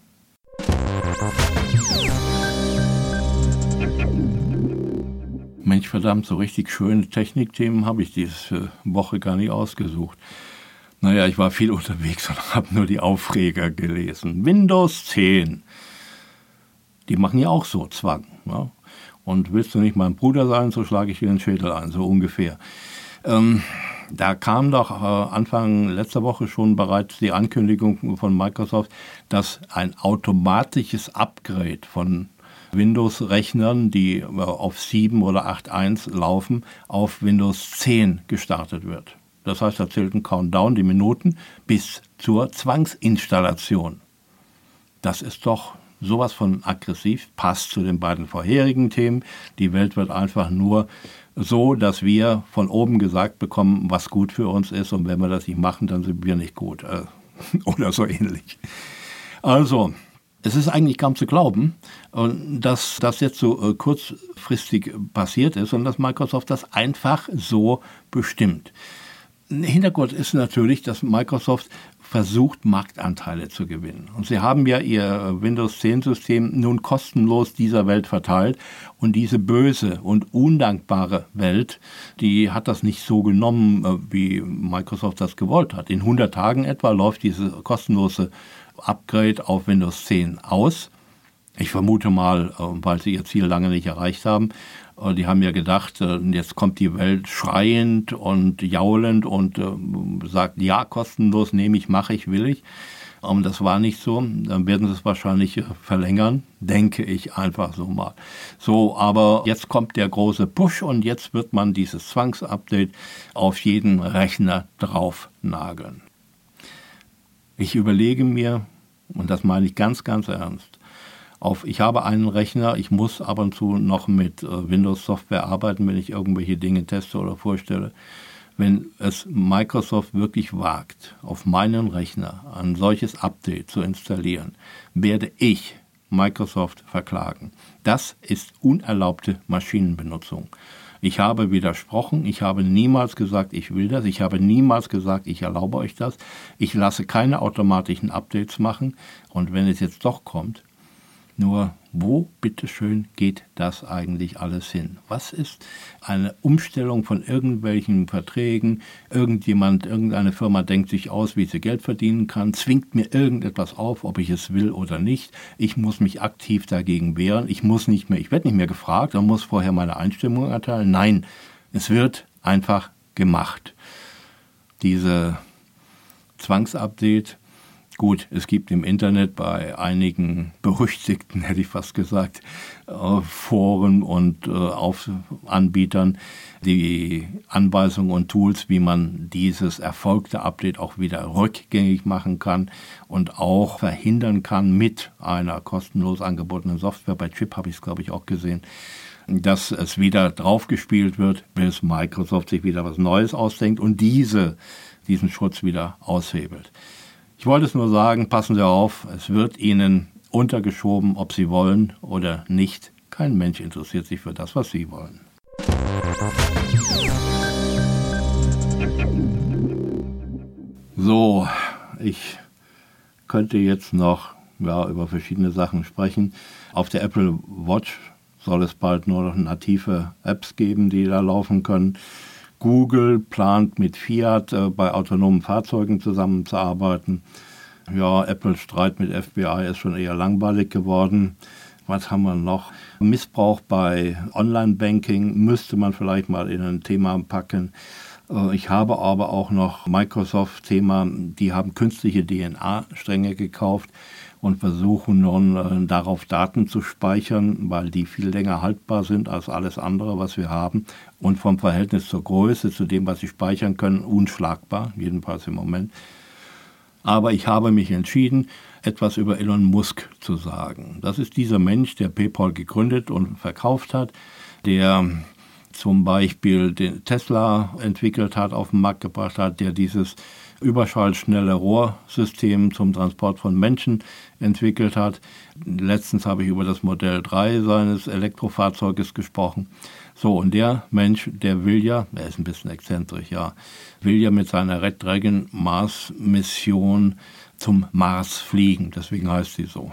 Mensch, verdammt, so richtig schöne Technikthemen habe ich diese Woche gar nicht ausgesucht. Ich war viel unterwegs und habe nur die Aufreger gelesen. Windows 10, die machen ja auch so Zwang. Ja? Und willst du nicht mein Bruder sein, so schlage ich dir den Schädel ein, so ungefähr. Da kam doch Anfang letzter Woche schon bereits die Ankündigung von Microsoft, dass ein automatisches Upgrade von Windows-Rechnern, die auf 7 oder 8.1 laufen, auf Windows 10 gestartet wird. Das heißt, da zählt ein Countdown, die Minuten, bis zur Zwangsinstallation. Das ist doch sowas von aggressiv, passt zu den beiden vorherigen Themen. Die Welt wird einfach nur so, dass wir von oben gesagt bekommen, was gut für uns ist. Und wenn wir das nicht machen, dann sind wir nicht gut. Oder so ähnlich. Also, es ist eigentlich kaum zu glauben, dass das jetzt so kurzfristig passiert ist und dass Microsoft das einfach so bestimmt. Hintergrund ist natürlich, dass Microsoft versucht, Marktanteile zu gewinnen. Und sie haben ja ihr Windows 10 System nun kostenlos dieser Welt verteilt. Und diese böse und undankbare Welt, die hat das nicht so genommen, wie Microsoft das gewollt hat. In 100 Tagen etwa läuft diese kostenlose Upgrade auf Windows 10 aus. Ich vermute mal, weil sie ihr Ziel lange nicht erreicht haben. Die haben ja gedacht, jetzt kommt die Welt schreiend und jaulend und sagt, ja, kostenlos nehme ich, mache ich, will ich. Das war nicht so. Dann werden sie es wahrscheinlich verlängern, denke ich einfach so mal. So, aber jetzt kommt der große Push und jetzt wird man dieses Zwangsupdate auf jeden Rechner drauf nageln. Ich überlege mir, und das meine ich ganz, ganz ernst, ich habe einen Rechner, ich muss ab und zu noch mit Windows-Software arbeiten, wenn ich irgendwelche Dinge teste oder vorstelle. Wenn es Microsoft wirklich wagt, auf meinen Rechner ein solches Update zu installieren, werde ich Microsoft verklagen. Das ist unerlaubte Maschinenbenutzung. Ich habe widersprochen, ich habe niemals gesagt, ich will das, ich habe niemals gesagt, ich erlaube euch das. Ich lasse keine automatischen Updates machen und wenn es jetzt doch kommt, nur wo, bitteschön, geht das eigentlich alles hin? Was ist eine Umstellung von irgendwelchen Verträgen? Irgendeine Firma denkt sich aus, wie sie Geld verdienen kann, zwingt mir irgendetwas auf, ob ich es will oder nicht. Ich muss mich aktiv dagegen wehren. Ich werde nicht mehr gefragt, man muss vorher meine Einstimmung erteilen. Nein, es wird einfach gemacht. Diese Zwangsupdate Gut, es gibt im Internet bei einigen berüchtigten, hätte ich fast gesagt, Foren und Anbietern die Anweisungen und Tools, wie man dieses erfolgte Update auch wieder rückgängig machen kann und auch verhindern kann mit einer kostenlos angebotenen Software. Bei Chip habe ich es, glaube ich, auch gesehen, dass es wieder draufgespielt wird, bis Microsoft sich wieder was Neues ausdenkt und diesen Schutz wieder aushebelt. Ich wollte es nur sagen, passen Sie auf, es wird Ihnen untergeschoben, ob Sie wollen oder nicht. Kein Mensch interessiert sich für das, was Sie wollen. So, ich könnte jetzt noch über verschiedene Sachen sprechen. Auf der Apple Watch soll es bald nur noch native Apps geben, die da laufen können. Google plant mit Fiat bei autonomen Fahrzeugen zusammenzuarbeiten. Ja, Apples Streit mit FBI ist schon eher langweilig geworden. Was haben wir noch? Missbrauch bei Online-Banking müsste man vielleicht mal in ein Thema packen. Ich habe aber auch noch Microsoft-Thema, die haben künstliche DNA-Stränge gekauft und versuchen nun darauf Daten zu speichern, weil die viel länger haltbar sind als alles andere, was wir haben. Und vom Verhältnis zur Größe, zu dem, was sie speichern können, unschlagbar, jedenfalls im Moment. Aber ich habe mich entschieden, etwas über Elon Musk zu sagen. Das ist dieser Mensch, der PayPal gegründet und verkauft hat, der zum Beispiel den Tesla entwickelt hat, auf den Markt gebracht hat, der dieses überschallschnelle Rohrsystem zum Transport von Menschen entwickelt hat. Letztens habe ich über das Modell 3 seines Elektrofahrzeuges gesprochen. So, und der Mensch, der will ja, er ist ein bisschen exzentrisch, ja, will ja mit seiner Red Dragon Mars-Mission zum Mars fliegen. Deswegen heißt sie so.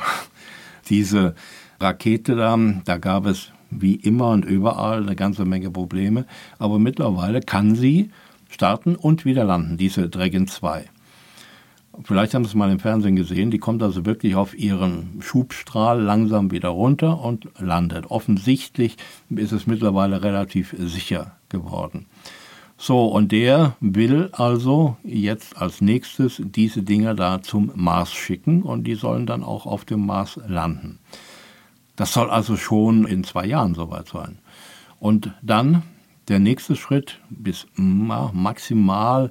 Diese Rakete da gab es wie immer und überall eine ganze Menge Probleme. Aber mittlerweile kann sie starten und wieder landen, diese Dragon 2. Vielleicht haben Sie es mal im Fernsehen gesehen, die kommt also wirklich auf ihren Schubstrahl langsam wieder runter und landet. Offensichtlich ist es mittlerweile relativ sicher geworden. So, und der will also jetzt als nächstes diese Dinger da zum Mars schicken und die sollen dann auch auf dem Mars landen. Das soll also schon in 2 Jahren soweit sein. Und dann der nächste Schritt, bis maximal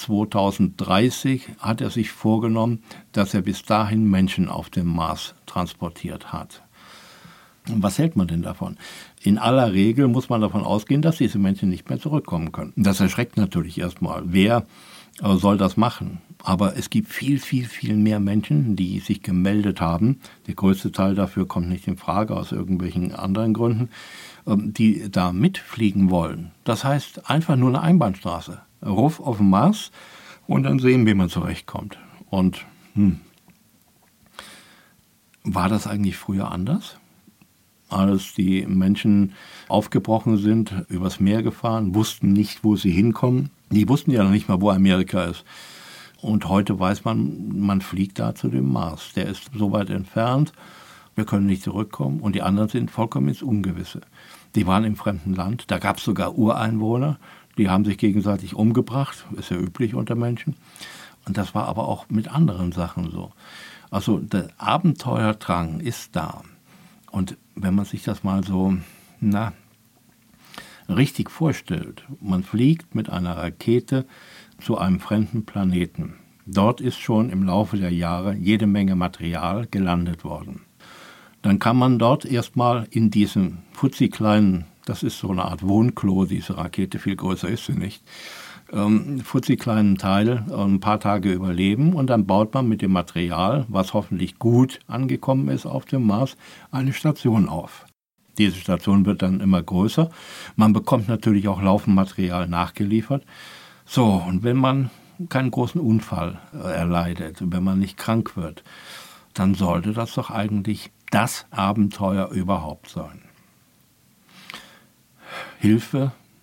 2030 hat er sich vorgenommen, dass er bis dahin Menschen auf dem Mars transportiert hat. Und was hält man denn davon? In aller Regel muss man davon ausgehen, dass diese Menschen nicht mehr zurückkommen können. Das erschreckt natürlich erstmal. Wer soll das machen? Aber es gibt viel, viel, viel mehr Menschen, die sich gemeldet haben. Der größte Teil dafür kommt nicht in Frage aus irgendwelchen anderen Gründen, die da mitfliegen wollen. Das heißt einfach nur eine Einbahnstraße. Ruf auf den Mars und dann sehen, wie man zurechtkommt. Und war das eigentlich früher anders? Als die Menschen aufgebrochen sind, übers Meer gefahren, wussten nicht, wo sie hinkommen. Die wussten ja noch nicht mal, wo Amerika ist. Und heute weiß man, man fliegt da zu dem Mars. Der ist so weit entfernt, wir können nicht zurückkommen. Und die anderen sind vollkommen ins Ungewisse. Die waren im fremden Land, da gab es sogar Ureinwohner, die haben sich gegenseitig umgebracht, ist ja üblich unter Menschen. Und das war aber auch mit anderen Sachen so. Also der Abenteuerdrang ist da. Und wenn man sich das mal so richtig vorstellt, man fliegt mit einer Rakete zu einem fremden Planeten. Dort ist schon im Laufe der Jahre jede Menge Material gelandet worden. Dann kann man dort erstmal in diesem futzikleinen, das ist so eine Art Wohnklo, diese Rakete, viel größer ist sie nicht, futzikleinen Teil ein paar Tage überleben und dann baut man mit dem Material, was hoffentlich gut angekommen ist auf dem Mars, eine Station auf. Diese Station wird dann immer größer. Man bekommt natürlich auch laufend Material nachgeliefert. So, und wenn man keinen großen Unfall erleidet, wenn man nicht krank wird, dann sollte das doch eigentlich das Abenteuer überhaupt sein. Hilfe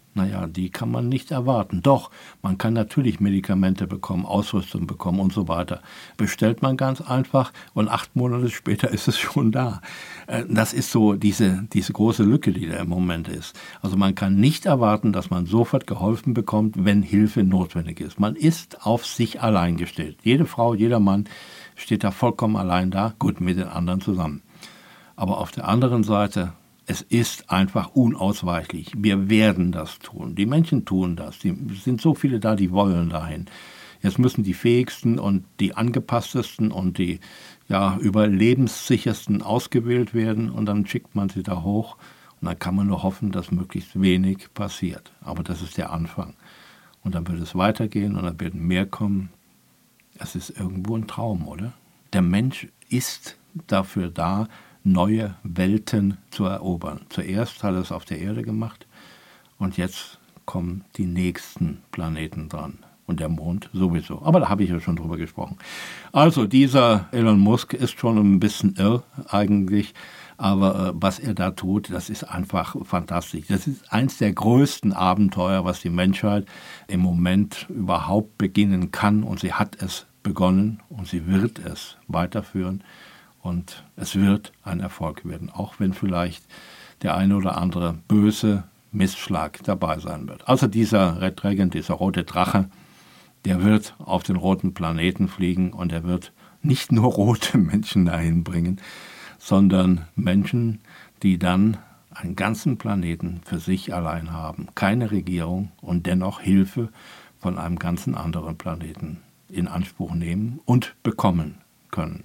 Naja, die kann man nicht erwarten. Doch, man kann natürlich Medikamente bekommen, Ausrüstung bekommen und so weiter. Bestellt man ganz einfach und 8 Monate später ist es schon da. Das ist so diese große Lücke, die da im Moment ist. Also man kann nicht erwarten, dass man sofort geholfen bekommt, wenn Hilfe notwendig ist. Man ist auf sich allein gestellt. Jede Frau, jeder Mann steht da vollkommen allein da, gut, mit den anderen zusammen. Aber auf der anderen Seite, es ist einfach unausweichlich. Wir werden das tun. Die Menschen tun das. Es sind so viele da, die wollen dahin. Jetzt müssen die fähigsten und die angepasstesten und die überlebenssichersten ausgewählt werden und dann schickt man sie da hoch und dann kann man nur hoffen, dass möglichst wenig passiert. Aber das ist der Anfang. Und dann wird es weitergehen und dann werden mehr kommen. Es ist irgendwo ein Traum, oder? Der Mensch ist dafür da, neue Welten zu erobern. Zuerst hat er es auf der Erde gemacht und jetzt kommen die nächsten Planeten dran. Und der Mond sowieso. Aber da habe ich ja schon drüber gesprochen. Also dieser Elon Musk ist schon ein bisschen irr eigentlich. Aber was er da tut, das ist einfach fantastisch. Das ist eins der größten Abenteuer, was die Menschheit im Moment überhaupt beginnen kann. Und sie hat es begonnen und sie wird es weiterführen. Und es wird ein Erfolg werden, auch wenn vielleicht der eine oder andere böse Missschlag dabei sein wird. Also dieser Red Dragon, dieser rote Drache, der wird auf den roten Planeten fliegen und er wird nicht nur rote Menschen dahin bringen, sondern Menschen, die dann einen ganzen Planeten für sich allein haben. Keine Regierung und dennoch Hilfe von einem ganzen anderen Planeten in Anspruch nehmen und bekommen können.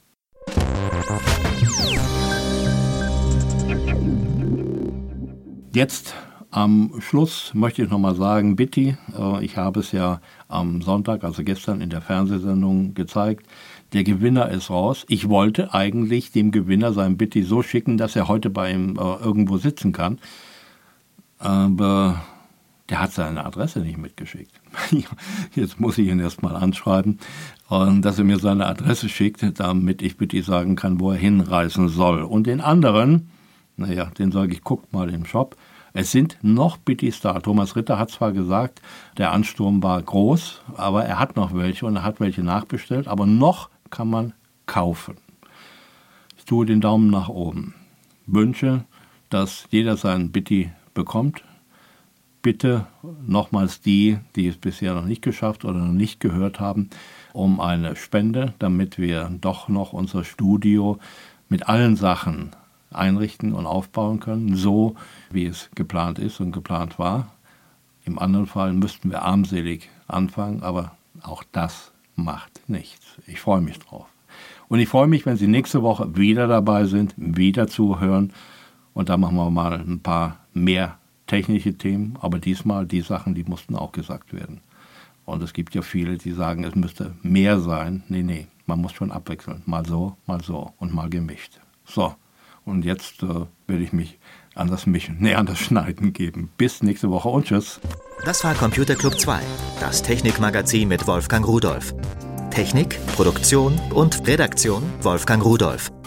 Jetzt am Schluss möchte ich nochmal sagen, Bitty, ich habe es ja am Sonntag, also gestern in der Fernsehsendung gezeigt, der Gewinner ist raus. Ich wollte eigentlich dem Gewinner sein Bitty so schicken, dass er heute bei ihm irgendwo sitzen kann, aber der hat seine Adresse nicht mitgeschickt. Jetzt muss ich ihn erst mal anschreiben, dass er mir seine Adresse schickt, damit ich Bitty sagen kann, wo er hinreisen soll. Und den anderen, den sage ich, guckt mal im Shop. Es sind noch Bittys da. Thomas Ritter hat zwar gesagt, der Ansturm war groß, aber er hat noch welche und er hat welche nachbestellt, aber noch kann man kaufen. Ich tue den Daumen nach oben. Wünsche, dass jeder seinen Bitty bekommt. Bitte nochmals die es bisher noch nicht geschafft oder noch nicht gehört haben, um eine Spende, damit wir doch noch unser Studio mit allen Sachen einrichten und aufbauen können, so wie es geplant ist und geplant war. Im anderen Fall müssten wir armselig anfangen, aber auch das macht nichts. Ich freue mich drauf. Und ich freue mich, wenn Sie nächste Woche wieder dabei sind, wieder zuhören und da machen wir mal ein paar mehr technische Themen, aber diesmal die Sachen, die mussten auch gesagt werden. Und es gibt ja viele, die sagen, es müsste mehr sein. Nee, man muss schon abwechseln. Mal so und mal gemischt. So, und jetzt werde ich mich an das Mischen, an das Schneiden geben. Bis nächste Woche und tschüss. Das war Computer Club 2, das Technikmagazin mit Wolfgang Rudolph. Technik, Produktion und Redaktion Wolfgang Rudolph.